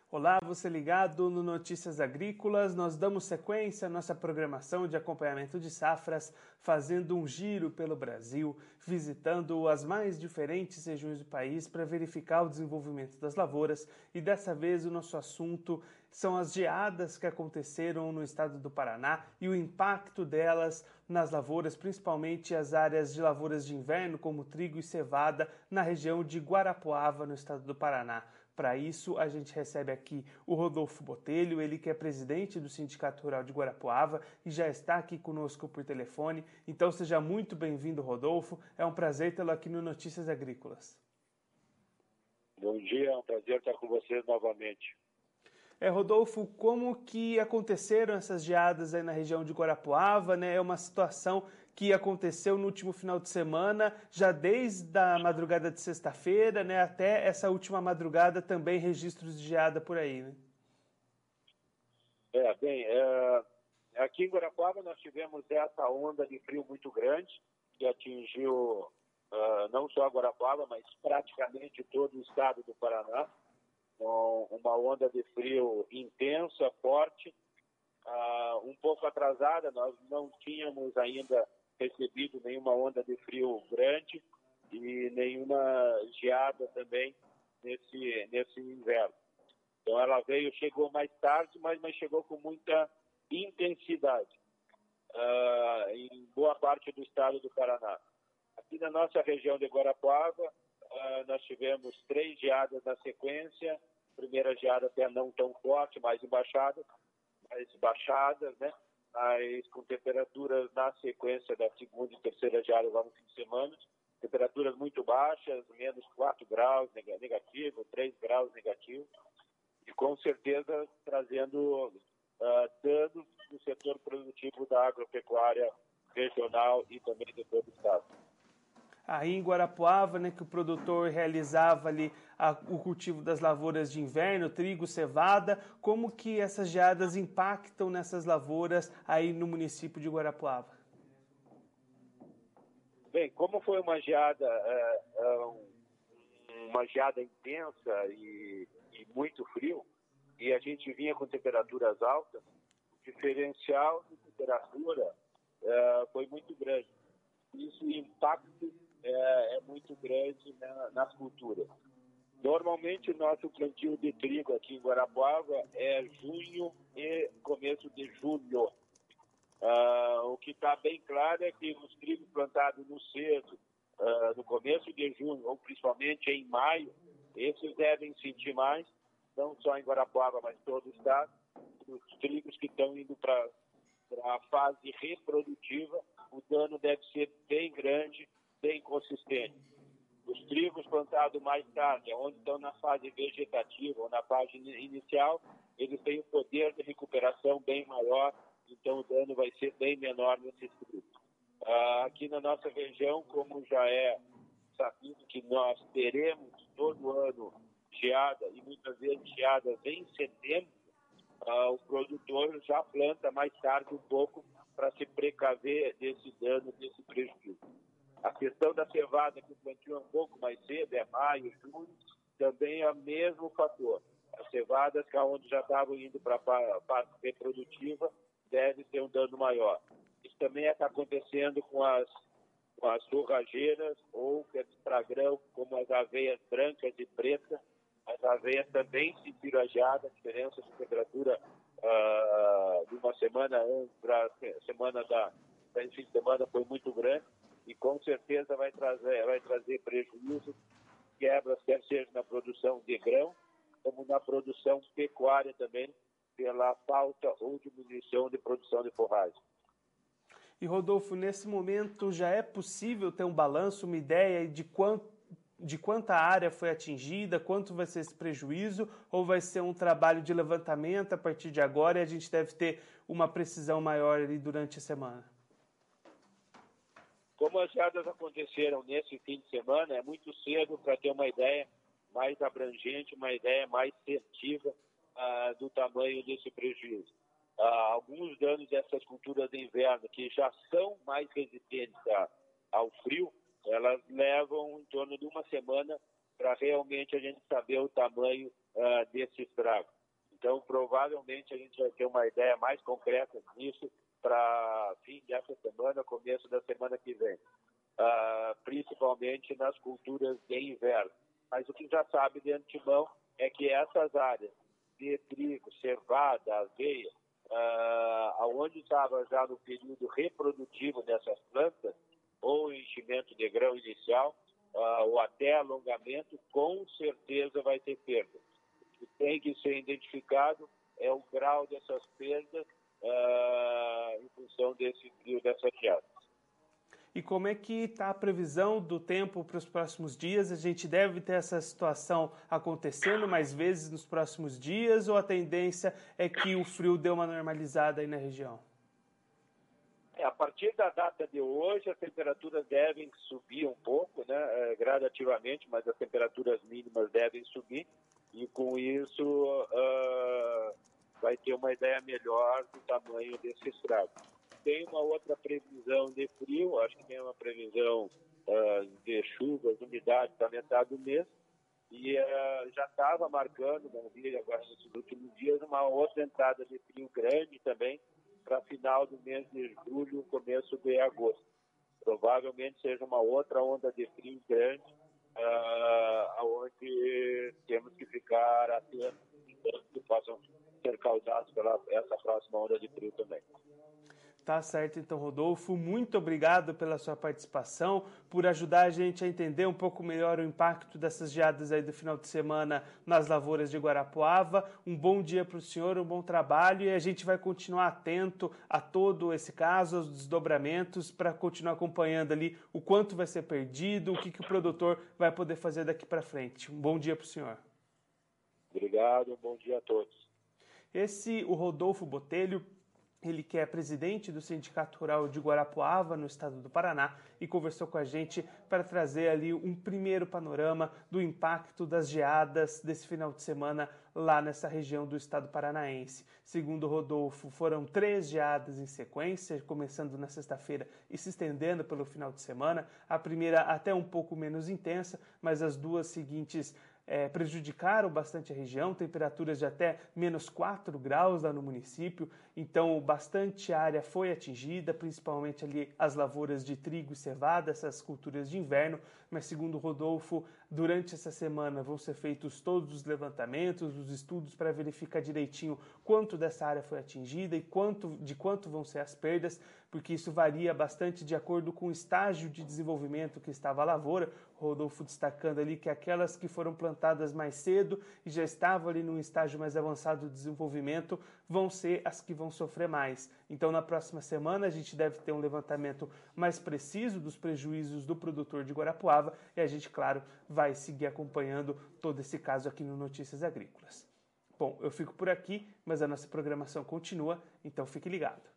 Olá, você ligado no Notícias Agrícolas. Nós damos sequência à nossa programação de acompanhamento de safras, fazendo um giro pelo Brasil, visitando as mais diferentes regiões do país para verificar o desenvolvimento das lavouras. E dessa vez o nosso assunto são as geadas que aconteceram no estado do Paraná e o impacto delas nas lavouras, principalmente as áreas de lavouras de inverno, como trigo e cevada, na região de Guarapuava, no estado do Paraná. Para isso, a gente recebe aqui o Rodolfo Botelho, ele que é presidente do Sindicato Rural de Guarapuava e já está aqui conosco por telefone. Então seja muito bem-vindo, Rodolfo. É um prazer tê-lo aqui no Notícias Agrícolas. Bom dia, é um prazer estar com vocês novamente. Rodolfo, como que aconteceram essas geadas aí na região de Guarapuava, né? É uma situação que aconteceu no último final de semana, já desde a madrugada de sexta-feira, né? Até essa última madrugada também registros de geada por aí, né? Aqui em Guarapuava nós tivemos essa onda de frio muito grande, que atingiu não só Guarapuava, mas praticamente todo o estado do Paraná. Uma onda de frio intensa, forte, um pouco atrasada. Nós não tínhamos ainda recebido nenhuma onda de frio grande e nenhuma geada também nesse inverno. Então ela chegou mais tarde, mas chegou com muita intensidade em boa parte do estado do Paraná. Aqui na nossa região de Guarapuava, nós tivemos 3 geadas na sequência. Primeira geada até não tão forte, mais baixadas, né? Mas com temperaturas na sequência da segunda e terceira geada lá no fim de semana. Temperaturas muito baixas, menos 4 graus negativo, 3 graus negativo. E com certeza trazendo danos no setor produtivo da agropecuária regional e também de todo o estado. Aí em Guarapuava, né, que o produtor realizava ali o cultivo das lavouras de inverno, trigo, cevada, como que essas geadas impactam nessas lavouras aí no município de Guarapuava? Bem, como foi uma geada intensa e muito frio, e a gente vinha com temperaturas altas, o diferencial de temperatura foi muito grande. Isso, o impacto é muito grande nas culturas. Normalmente, o nosso plantio de trigo aqui em Guarapuava é junho e começo de julho. O que está bem claro é que os trigos plantados no cedo, no começo de junho, ou principalmente em maio, esses devem sentir mais, não só em Guarapuava, mas em todo o estado. Os trigos que estão indo para a fase reprodutiva, o dano deve ser bem grande, bem consistente. Os trigos plantados mais tarde, onde estão na fase vegetativa ou na fase inicial, eles têm um poder de recuperação bem maior, então o dano vai ser bem menor nesses trigos. Aqui na nossa região, como já é sabido que nós teremos todo ano geada, e muitas vezes geadas em setembro, o produtor já planta mais tarde um pouco para se precaver desse dano, desse prejuízo. A questão da cevada, que o plantio é um pouco mais cedo, é maio, junho, também é o mesmo fator. As cevadas, que onde já estavam indo para a parte reprodutiva, deve ter um dano maior. Isso também está acontecendo com as forrageiras ou para grão, como as aveias brancas e pretas. As aveias também sentiram a geada, a diferença de temperatura de uma semana para a semana fim de semana foi muito grande e com certeza vai trazer prejuízo, quebras, quer seja na produção de grão, como na produção pecuária também, pela falta ou diminuição de produção de forragem. E Rodolfo, nesse momento já é possível ter um balanço, uma ideia de quanta área foi atingida, quanto vai ser esse prejuízo, ou vai ser um trabalho de levantamento a partir de agora e a gente deve ter uma precisão maior ali durante a semana? Como as geadas aconteceram nesse fim de semana, é muito cedo para ter uma ideia mais abrangente, uma ideia mais assertiva do tamanho desse prejuízo. Alguns danos dessas culturas de inverno, que já são mais resistentes ao frio, elas levam em torno de uma semana para realmente a gente saber o tamanho desse estrago. Então, provavelmente, a gente vai ter uma ideia mais concreta disso para fim dessa semana, começo da semana que vem, principalmente nas culturas de inverno. Mas o que já sabe de antemão é que essas áreas de trigo, cevada, aveia, onde estava já no período reprodutivo dessas plantas, ou enchimento de grão inicial, ou até alongamento, com certeza vai ter perda. O que tem que ser identificado é o grau dessas perdas em função desse frio, dessa geada. E como é que está a previsão do tempo para os próximos dias? A gente deve ter essa situação acontecendo mais vezes nos próximos dias ou a tendência é que o frio dê uma normalizada aí na região? A partir da data de hoje, as temperaturas devem subir um pouco, né, gradativamente, mas as temperaturas mínimas devem subir e com isso vai ter uma ideia melhor do tamanho desse estrago. Tem uma outra previsão de frio, acho que tem uma previsão de chuvas, umidade para metade do mês, e já estava marcando, não vi agora nesses últimos dias, uma outra entrada de frio grande também, para final do mês de julho, começo de agosto. Provavelmente seja uma outra onda de frio grande, onde temos que ficar atentos que possam ser causados pela essa próxima onda de frio também. Tá certo, então, Rodolfo, muito obrigado pela sua participação, por ajudar a gente a entender um pouco melhor o impacto dessas geadas aí do final de semana nas lavouras de Guarapuava. Um bom dia para o senhor, um bom trabalho e a gente vai continuar atento a todo esse caso, aos desdobramentos, para continuar acompanhando ali o quanto vai ser perdido, o que o produtor vai poder fazer daqui para frente. Um bom dia para o senhor. Obrigado, um bom dia a todos. O Rodolfo Botelho, ele que é presidente do Sindicato Rural de Guarapuava, no estado do Paraná, e conversou com a gente para trazer ali um primeiro panorama do impacto das geadas desse final de semana lá nessa região do estado paranaense. Segundo o Rodolfo, foram 3 geadas em sequência, começando na sexta-feira e se estendendo pelo final de semana. A primeira até um pouco menos intensa, mas as duas seguintes prejudicaram bastante a região, temperaturas de até menos 4 graus lá no município, então bastante área foi atingida, principalmente ali as lavouras de trigo e cevada, essas culturas de inverno, mas segundo o Rodolfo, durante essa semana vão ser feitos todos os levantamentos, os estudos para verificar direitinho quanto dessa área foi atingida e de quanto vão ser as perdas, porque isso varia bastante de acordo com o estágio de desenvolvimento que estava a lavoura. Rodolfo destacando ali que aquelas que foram plantadas mais cedo e já estavam ali num estágio mais avançado de desenvolvimento vão ser as que vão sofrer mais. Então, na próxima semana, a gente deve ter um levantamento mais preciso dos prejuízos do produtor de Guarapuava e a gente, claro, vai seguir acompanhando todo esse caso aqui no Notícias Agrícolas. Bom, eu fico por aqui, mas a nossa programação continua, então fique ligado.